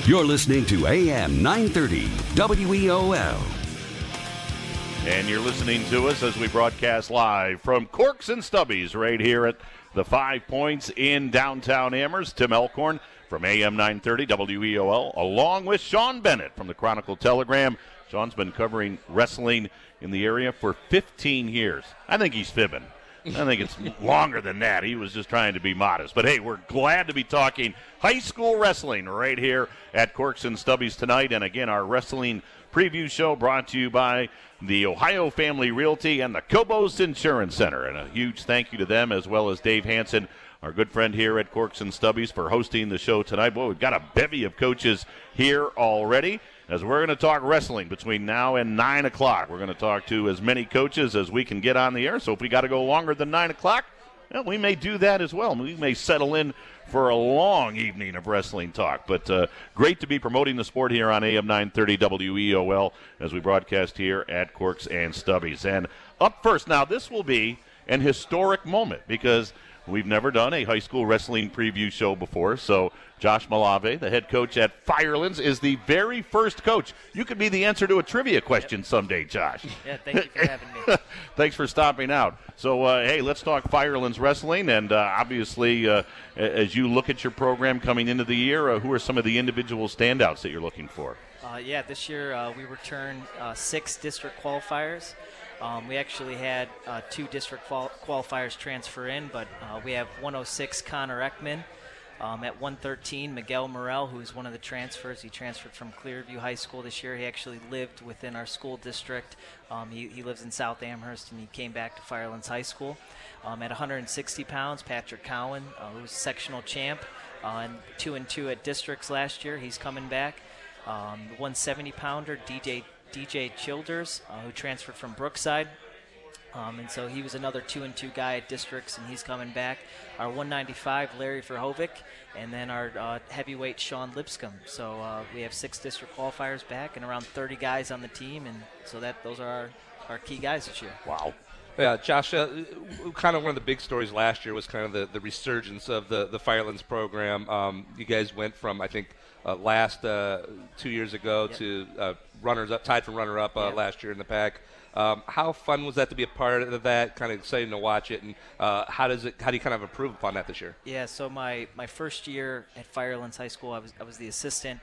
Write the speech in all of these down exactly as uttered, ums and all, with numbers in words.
You're listening to A M nine thirty W E O L. And you're listening to us as we broadcast live from Corks and Stubbies right here at the Five Points in downtown Amherst. Tim Elkhorn from A M nine thirty W E O L, along with Sean Bennett from the Chronicle Telegram. Sean's been covering wrestling in the area for fifteen years. I think he's fibbing. I think it's longer than that. He was just trying to be modest. But, hey, we're glad to be talking high school wrestling right here at Corks and Stubbies tonight. And, again, our wrestling preview show brought to you by the Ohio Family Realty and the Cobos Insurance Center. And a huge thank you to them, as well as Dave Hansen, our good friend here at Corks and Stubbies, for hosting the show tonight. Boy, we've got a bevy of coaches here already, as we're going to talk wrestling between now and nine o'clock. We're going to talk to as many coaches as we can get on the air. So if we got to go longer than nine o'clock, well, we may do that as well. We may settle in for a long evening of wrestling talk. But uh, great to be promoting the sport here on A M nine thirty W E O L as we broadcast here at Corks and Stubbies. And up first, now this will be an historic moment because we've never done a high school wrestling preview show before. So Josh Malave, the head coach at Firelands, is the very first coach. You could be the answer to a trivia question yep. someday, Josh. Yeah, thank you for having me. Thanks for stopping out. So, uh, hey, let's talk Firelands wrestling. And uh, obviously, uh, as you look at your program coming into the year, uh, who are some of the individual standouts that you're looking for? Uh, yeah, this year uh, we returned uh, six district qualifiers. Um, we actually had uh, two district qual- qualifiers transfer in, but uh, we have one oh six Connor Eckman. Um, at one thirteen, Miguel Morel, who is one of the transfers. He transferred from Clearview High School this year. He actually lived within our school district. Um, he, he lives in South Amherst, and he came back to Firelands High School. Um, at one hundred sixty pounds, Patrick Cowan, uh, who was sectional champ, uh, and two and two at districts last year. He's coming back. Um, the one seventy pounder, D J D J Childers, uh, who transferred from Brookside. Um, and so he was another two and two guy at districts, and he's coming back. Our one ninety-five, Larry Verhovic, and then our uh, heavyweight, Sean Lipscomb. So uh, we have six district qualifiers back and around thirty guys on the team, and so that those are our, our key guys this year. Wow. Yeah, Josh, uh, kind of one of the big stories last year was kind of the, the resurgence of the, the Firelands program. Um, you guys went from, I think, uh, last uh, two years ago yep. to uh, runners up, tied for runner-up uh, yep. last year in the pack. Um, how fun was that to be a part of that? Kind of exciting to watch it, and uh, how does it? How do you kind of improve upon that this year? Yeah, so my, my first year at Firelands High School, I was I was the assistant,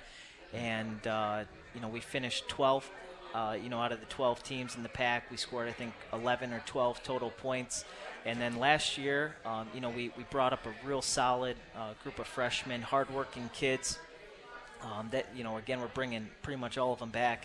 and uh, you know we finished twelfth. Uh, you know, out of the twelve teams in the pack, we scored I think eleven or twelve total points. And then last year, um, you know, we, we brought up a real solid uh, group of freshmen, hardworking kids. Um, that you know, again, we're bringing pretty much all of them back,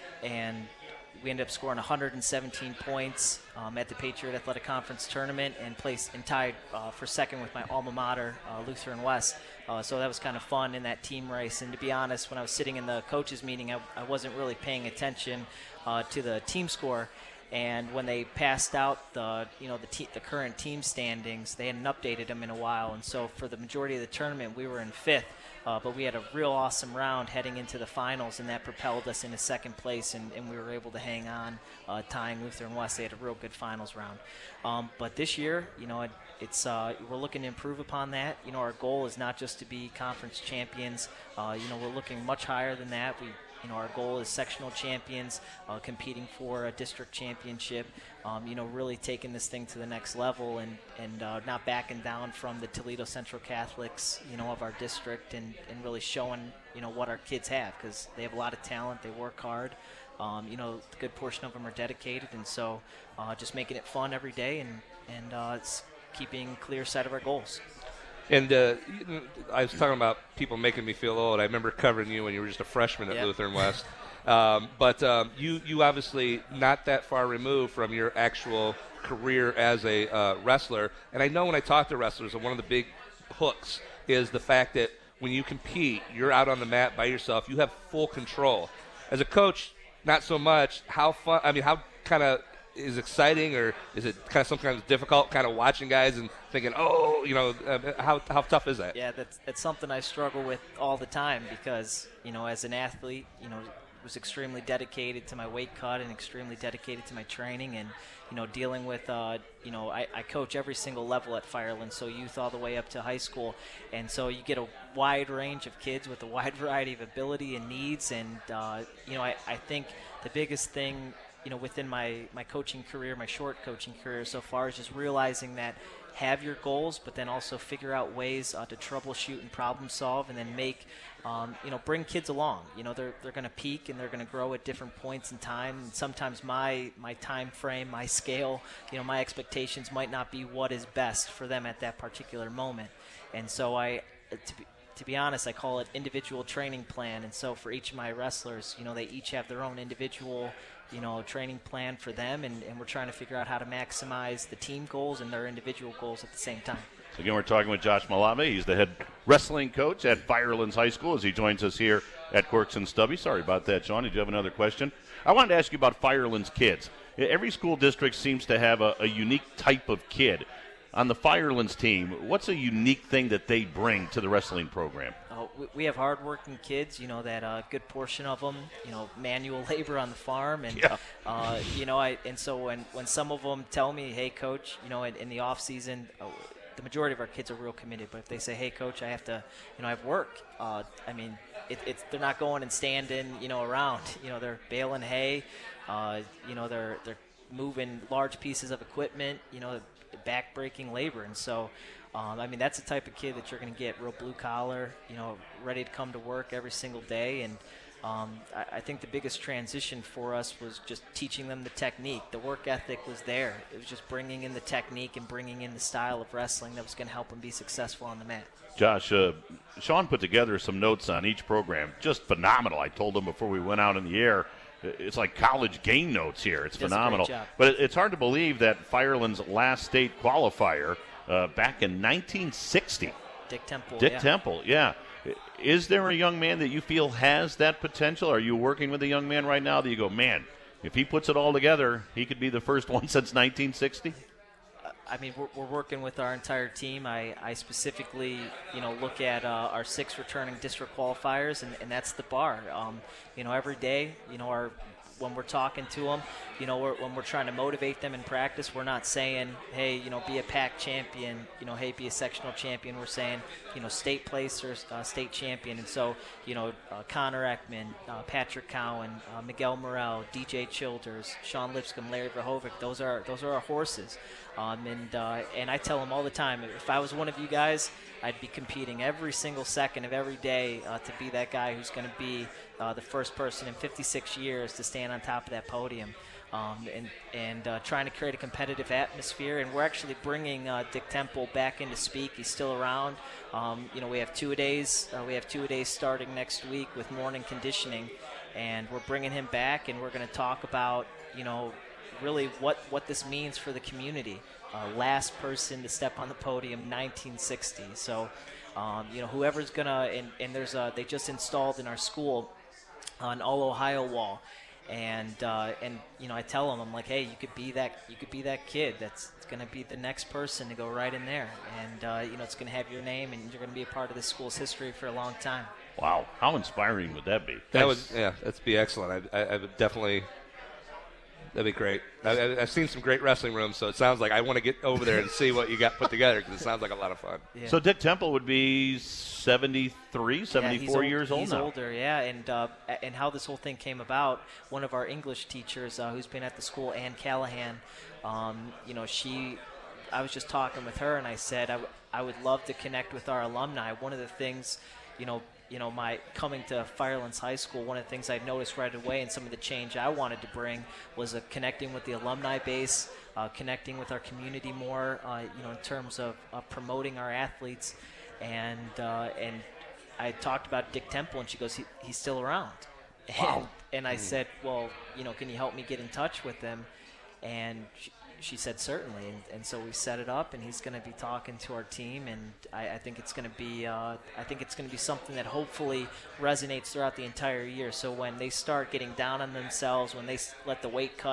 and we ended up scoring one hundred seventeen points um, at the Patriot Athletic Conference tournament, and placed and tied uh, for second with my alma mater, uh, Lutheran West. Uh, so that was kind of fun in that team race. And to be honest, when I was sitting in the coaches meeting, I, I wasn't really paying attention uh, to the team score. And when they passed out the, you know, the te- the current team standings, they hadn't updated them in a while. And so for the majority of the tournament, we were in fifth. Uh, but we had a real awesome round heading into the finals, and that propelled us into second place, and, and we were able to hang on, uh, tying Lutheran West. They had a real good finals round. Um, but this year, you know, it, it's uh, we're looking to improve upon that. You know, our goal is not just to be conference champions. Uh, you know, we're looking much higher than that. We You know, our goal is sectional champions, uh, competing for a district championship, um, you know, really taking this thing to the next level, and, and uh, not backing down from the Toledo Central Catholics, you know, of our district, and, and really showing, you know, what our kids have, because they have a lot of talent, they work hard, um, you know, a good portion of them are dedicated, and so uh, just making it fun every day, and, and uh, it's keeping clear sight of our goals. And uh, I was talking about people making me feel old. I remember covering you when you were just a freshman at yep. Lutheran West. Um, but um, you, you obviously not that far removed from your actual career as a uh, wrestler. And I know when I talk to wrestlers, one of the big hooks is the fact that when you compete, you're out on the mat by yourself. You have full control. As a coach, not so much. How fun? I mean, how kind of is exciting, or is it kind of sometimes difficult kind of watching guys and thinking, oh, you know, uh, how how tough is that? Yeah, that's that's something I struggle with all the time, because, you know, as an athlete, you know, was extremely dedicated to my weight cut and extremely dedicated to my training, and you know, dealing with, uh, you know, I, I coach every single level at Fireland, so youth all the way up to high school, and so you get a wide range of kids with a wide variety of ability and needs, and uh, you know, I, I think the biggest thing, you know, within my, my coaching career, my short coaching career so far, is just realizing that have your goals, but then also figure out ways uh, to troubleshoot and problem solve, and then make, um, you know, bring kids along. You know, they're they're going to peak and they're going to grow at different points in time. And sometimes my my time frame, my scale, you know, my expectations might not be what is best for them at that particular moment. And so I, to be, to be honest, I call it individual training plan. And so for each of my wrestlers, you know, they each have their own individual, you know, training plan for them, and, and we're trying to figure out how to maximize the team goals and their individual goals at the same time. Again, we're talking with Josh Malave. He's the head wrestling coach at Firelands High School as he joins us here at Quirks and Stubby. Sorry about that, Sean. Did you have another question? I wanted to ask you about Firelands kids. Every school district seems to have a, a unique type of kid. On the Firelands team, what's a unique thing that they bring to the wrestling program? Uh, we, we have hardworking kids, you know, that a uh, good portion of them, you know, manual labor on the farm. And, yeah. uh, you know, I and so when, when some of them tell me, hey, Coach, you know, in, in the off season, uh, the majority of our kids are real committed. But if they say, hey, Coach, I have to, you know, I have work, uh, I mean, it, it's they're not going and standing, you know, around. You know, they're baling hay. Uh, you know, they're they're moving large pieces of equipment, you know, back-breaking labor. And so, um, I mean, that's the type of kid that you're going to get, real blue-collar, you know, ready to come to work every single day. And um, I, I think the biggest transition for us was just teaching them the technique. The work ethic was there. It was just bringing in the technique and bringing in the style of wrestling that was going to help them be successful on the mat. Josh, uh, Sean put together some notes on each program. Just phenomenal. I told him before we went out in the air, it's like college game notes here. It's phenomenal. But it's hard to believe that Fireland's last state qualifier uh, back in nineteen sixty. Dick Temple. Dick yeah. Temple, yeah. Is there a young man that you feel has that potential? Are you working with a young man right now that you go, man, if he puts it all together, he could be the first one since nineteen sixty? I mean, we're, we're working with our entire team. I, I specifically, you know, look at uh, our six returning district qualifiers, and, and that's the bar. Um, you know, every day, you know, our when we're talking to them, you know, we're, when we're trying to motivate them in practice, we're not saying, hey, you know, be a pack champion, you know, hey, be a sectional champion. We're saying, you know, state place or uh, state champion. And so, you know, uh, Connor Ekman, uh, Patrick Cowan, uh, Miguel Morel, D J Childers, Sean Lipscomb, Larry Verhoevic, those are those are our horses. Um, and uh, and I tell them all the time, if I was one of you guys, I'd be competing every single second of every day uh, to be that guy who's going to be uh, the first person in fifty-six years to stand on top of that podium, um, and and uh, trying to create a competitive atmosphere. And we're actually bringing uh, Dick Temple back into speak. He's still around. Um, you know, we have two a days. Uh, we have two a days starting next week with morning conditioning, and we're bringing him back, and we're going to talk about, you know, really what, what this means for the community. Uh, last person to step on the podium, nineteen sixty. So, um, you know, whoever's going to, and, and there's a, they just installed in our school an All-Ohio wall. And, uh, and you know, I tell them, I'm like, hey, you could be that, you could be that kid that's going to be the next person to go right in there. And, uh, you know, it's going to have your name, and you're going to be a part of this school's history for a long time. Wow. How inspiring would that be? That would, yeah, that'd be excellent. I, I, I would definitely... That'd be great. I, I've seen some great wrestling rooms, so it sounds like I want to get over there and see what you got put together, because it sounds like a lot of fun. Yeah. So Dick Temple would be seventy-three, seventy-four yeah, years old he's now. He's older, yeah. And uh, and how this whole thing came about, one of our English teachers uh, who's been at the school, Ann Callahan, um, you know, she, I was just talking with her, and I said I, w- I would love to connect with our alumni. One of the things, you know, you know, my coming to Firelands High School, one of the things I noticed right away and some of the change I wanted to bring was uh, connecting with the alumni base, uh, connecting with our community more, uh, you know, in terms of uh, promoting our athletes. And uh, and I talked about Dick Temple, and she goes, he, he's still around. Wow. And, and I mm. said, well, you know, can you help me get in touch with him? And she, she said, certainly. And, and so we set it up, and he's going to be talking to our team. And I, I think it's going to be, uh, I think it's going to be something that hopefully resonates throughout the entire year. So when they start getting down on themselves, when they s- let the weight cut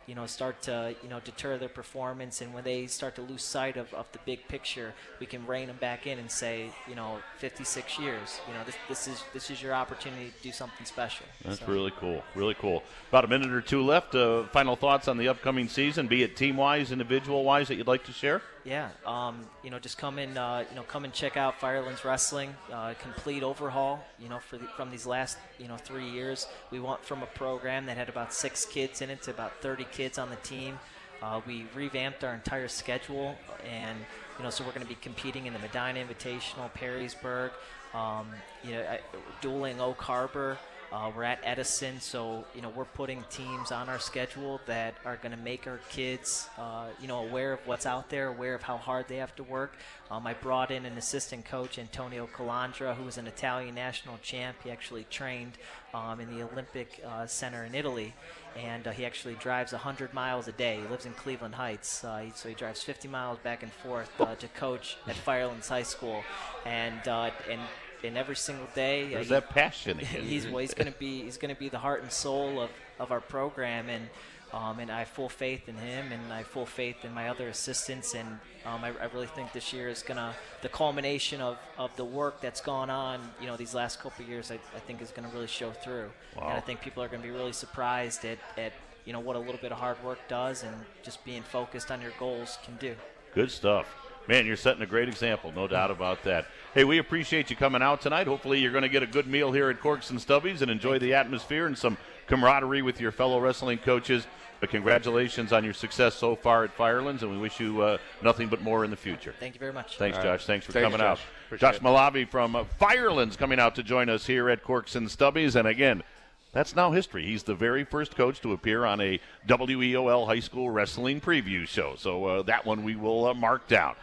you know, start to, you know, deter their performance, and when they start to lose sight of, of the big picture, we can rein them back in and say, you know, fifty-six years, you know, this, this is this is your opportunity to do something special. That's so. really cool, really cool. About a minute or two left. Uh, final thoughts on the upcoming season, be it team-wise, individual-wise, that you'd like to share? Yeah, um, you know, just come in, uh, you know, come and check out Firelands Wrestling, uh, complete overhaul, you know, for the, from these last, you know, three years. We went from a program that had about six kids in it to about thirty kids on the team. Uh, we revamped our entire schedule, and, you know, so we're going to be competing in the Medina Invitational, Perrysburg, um, you know, I, dueling Oak Harbor. Uh, we're at Edison, so, you know, we're putting teams on our schedule that are going to make our kids, uh, you know, aware of what's out there, aware of how hard they have to work. Um, I brought in an assistant coach, Antonio Calandra, who was an Italian national champ. He actually trained um, in the Olympic uh, Center in Italy, and uh, he actually drives one hundred miles a day. He lives in Cleveland Heights, uh, he, so he drives fifty miles back and forth uh, to coach at Firelands High School, and uh, and. And every single day, There's uh, that passion again. he's well, he's going to be he's going to be the heart and soul of, of our program, and um, and I have full faith in him, and I have full faith in my other assistants, and um, I, I really think this year is going to the culmination of, of the work that's gone on, you know, these last couple of years. I, I think is going to really show through, wow. and I think people are going to be really surprised at, at you know what a little bit of hard work does, and just being focused on your goals can do. Good stuff. Man, you're setting a great example, no doubt about that. Hey, we appreciate you coming out tonight. Hopefully you're going to get a good meal here at Corks and Stubbies and enjoy the atmosphere and some camaraderie with your fellow wrestling coaches. But congratulations on your success so far at Firelands, and we wish you uh, nothing but more in the future. Thank you very much. Thanks, All Josh. right. Thanks for Thanks, coming Josh. out. Appreciate Josh it. Malavi from uh, Firelands coming out to join us here at Corks and Stubbies. And again, that's now history. He's the very first coach to appear on a W E O L high school wrestling preview show. So uh, that one we will uh, mark down.